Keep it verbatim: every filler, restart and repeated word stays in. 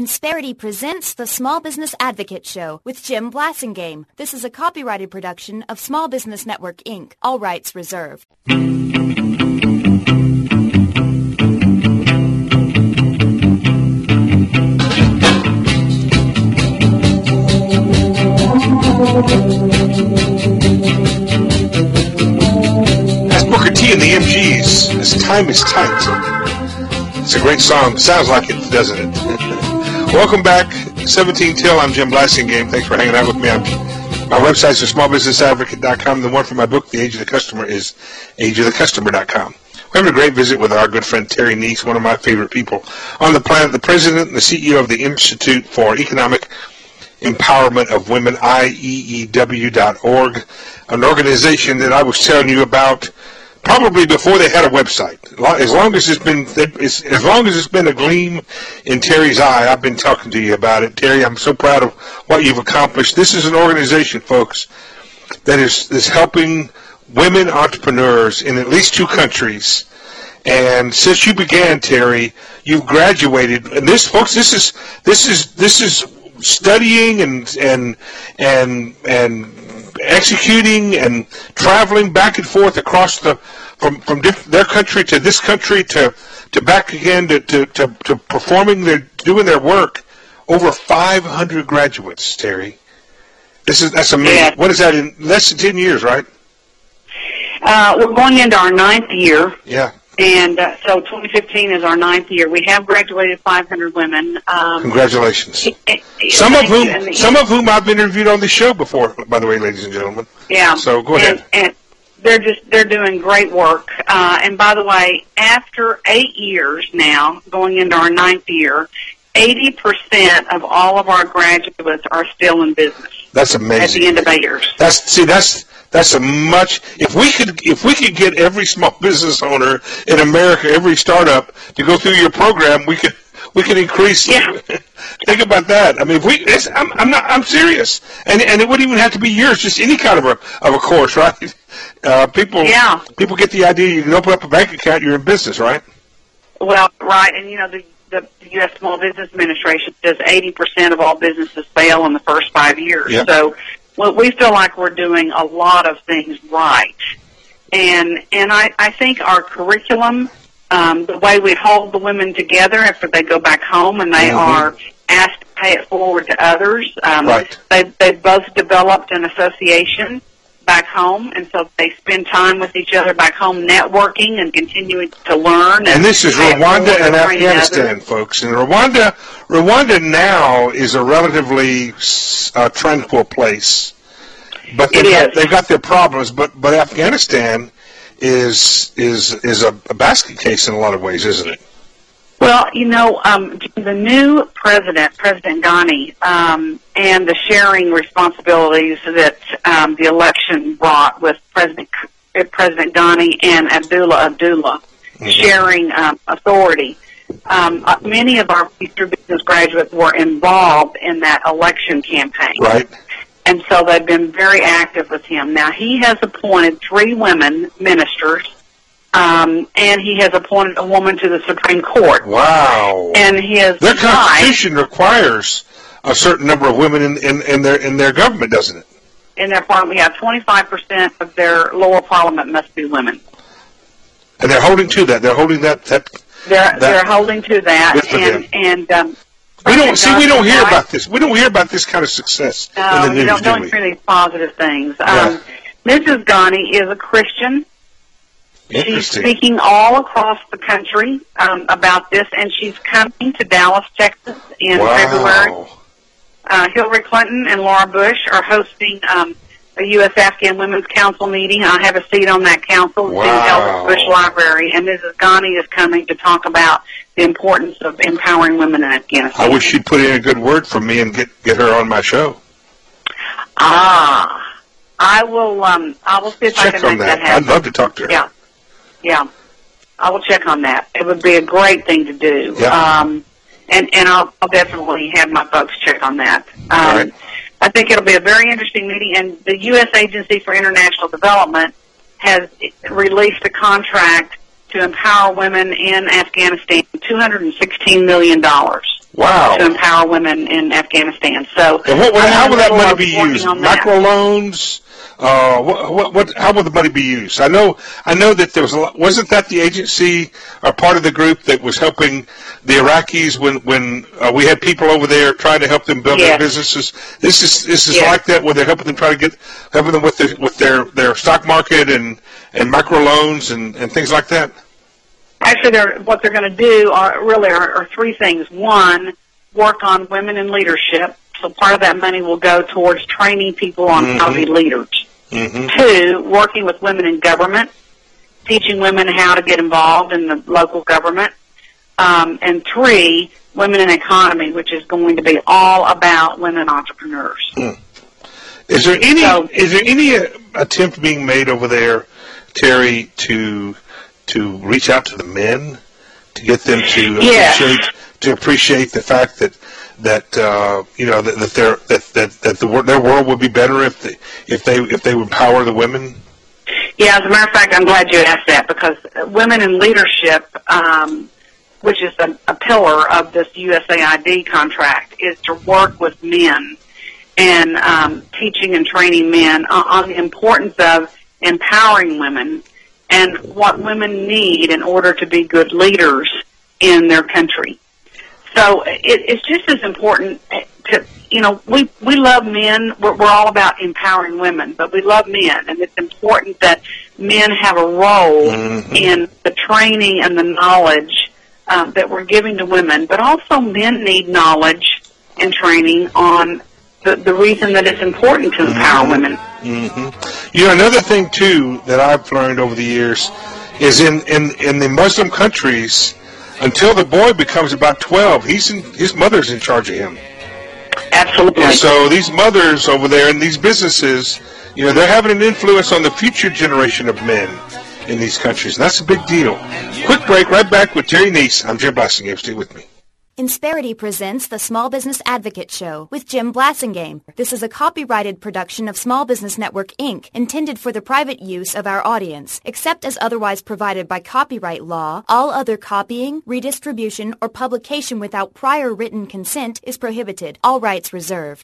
Insperity presents the Small Business Advocate Show with Jim Blasingame. This is a copyrighted production of Small Business Network, Incorporated. All rights reserved. That's Booker T and the M Gs. This Time is Tight. It's a great song. Sounds like it, doesn't it? Welcome back. seventeen till. I'm Jim Blasingame. Thanks for hanging out with me. I'm, my website is small business advocate dot com. The one for my book, The Age of the Customer, is age of the customer dot com. We're having a great visit with our good friend Terry Neese, one of my favorite people on the planet, the president and the C E O of the Institute for Economic Empowerment of Women, I E E W dot org, an organization that I was telling you about probably before they had a website. As long as it's been, as long as it's been a gleam in Terry's eye, I've been talking to you about it. Terry, I'm so proud of what you've accomplished. This is an organization, folks, that is is helping women entrepreneurs in at least two countries. And since you began, Terry, you've graduated. And this, folks, this is this is this is studying and and and and executing and traveling back and forth across the from from diff, their country to this country to to back again to to, to, to performing their doing their work. Over five hundred graduates, Terry. This is that's amazing. Yeah. What is that in less than ten years, right? Uh, we're going into our ninth year. Yeah. And uh, so twenty fifteen is our ninth year. We have graduated five hundred women. Um, Congratulations. It, it, some of whom, the, some of whom I've interviewed on the show before, by the way, ladies and gentlemen. Yeah. So go and, ahead. And they're just they're doing great work. Uh, and by the way, after eight years now, going into our ninth year, eighty percent of all of our graduates are still in business. That's amazing. At the end of eight years. That's see that's. That's a much. If we could, if we could get every small business owner in America, every startup, to go through your program, we could, we could increase. Yeah. Think about that. I mean, if we, it's, I'm, I'm not, I'm serious, and and it wouldn't even have to be yours. Just any kind of a of a course, right? Uh, people, yeah. People get the idea you can open up a bank account, you're in business, right? Well, right, and you know the. The U S Small Business Administration says eighty percent of all businesses fail in the first five years. Yep. So well, we feel like we're doing a lot of things right. And and I, I think our curriculum, um, the way we hold the women together after they go back home and they mm-hmm. are asked to pay it forward to others, um, right. they, they've both developed an association back home, and so they spend time with each other back home networking and continuing to learn. And, and this is Rwanda and Afghanistan, folks. And Rwanda, Rwanda now is a relatively uh, tranquil place, but they've got, they've got their problems. But but Afghanistan is is is a, a basket case in a lot of ways, isn't it? Well, you know, um, the new president, President Ghani, um, and the sharing responsibilities that um, the election brought with President President Ghani and Abdullah Abdullah mm-hmm. sharing um, authority. Um, uh, many of our future business graduates were involved in that election campaign. Right. And so they've been very active with him. Now, he has appointed three women ministers. Um, and he has appointed a woman to the Supreme Court. Wow! And his their constitution wife, requires a certain number of women in, in, in their in their government, doesn't it? In their parliament, we have twenty-five percent of their lower parliament must be women. And they're holding to that. They're holding that. that they're that they're holding to that. And and um, we don't see. We don't hear wife, about this. We don't hear about this kind of success no, in the news. We don't, do don't we? hear these positive things. Yeah. Um, Missus Ghani is a Christian. She's speaking all across the country um, about this, and she's coming to Dallas, Texas in wow. February. Uh, Hillary Clinton and Laura Bush are hosting um, a U S Afghan Women's Council meeting. I have a seat on that council. It's wow. in Elvis Bush Library, and Missus Ghani is coming to talk about the importance of empowering women in Afghanistan. I wish she'd put in a good word for me and get, get her on my show. Ah, I will. Um, I will see if Check I can make that. that happen. I'd love to talk to her. Yeah. Yeah, I will check on that. It would be a great thing to do. Yeah. Um, and and I'll, I'll definitely have my folks check on that. Um, All right. I think it'll be a very interesting meeting, and the U S Agency for International Development has released a contract to empower women in Afghanistan, two hundred sixteen million dollars. Wow. to empower women in Afghanistan. So, and what, what, how will that money be working used? on that. Microloans? Uh, what, what, what, how will the money be used? I know, I know that there was a lot, wasn't that the agency or part of the group that was helping the Iraqis when, when uh, we had people over there trying to help them build Yes. their businesses? This is, this is Yes. like that where they're helping them try to get, helping them with their, with their, their stock market and, and microloans and, and things like that? Actually, they're, what they're going to do are really are, are three things. One, work on women in leadership. So part of that money will go towards training people on Mm-hmm. how to be leaders. Mm-hmm. Two, working with women in government, teaching women how to get involved in the local government. Um, and three, women in economy, which is going to be all about women entrepreneurs. Mm. Is there any So- is there any uh, attempt being made over there, Terry, to to reach out to the men to get them to Yeah. appreciate to appreciate the fact that that uh, you know that, that their that that, that the, wor- their world would be better if they if they if they empower the women? Yeah, as a matter of fact, I'm glad you asked that because women in leadership, um, which is a, a pillar of this U S A I D contract, is to work with men and um, teaching and training men on, on the importance of empowering women and what women need in order to be good leaders in their country. So it, it's just as important to, you know, we, we love men. We're, we're all about empowering women, but we love men, and it's important that men have a role Mm-hmm. in the training and the knowledge um, that we're giving to women, but also men need knowledge and training on the, the reason that it's important to empower women. Mm-hmm. You know, another thing too that I've learned over the years is in, in, in the Muslim countries, until the boy becomes about twelve, he's in, his mother's in charge of him. Absolutely. And so these mothers over there in these businesses, you know, they're having an influence on the future generation of men in these countries. And that's a big deal. Quick break, right back with Terry Neese. I'm Jim Blassingame. Stay with me. Insperity presents the Small Business Advocate Show with Jim Blassingame. This is a copyrighted production of Small Business Network, Incorporated, intended for the private use of our audience. Except as otherwise provided by copyright law, all other copying, redistribution, or publication without prior written consent is prohibited. All rights reserved.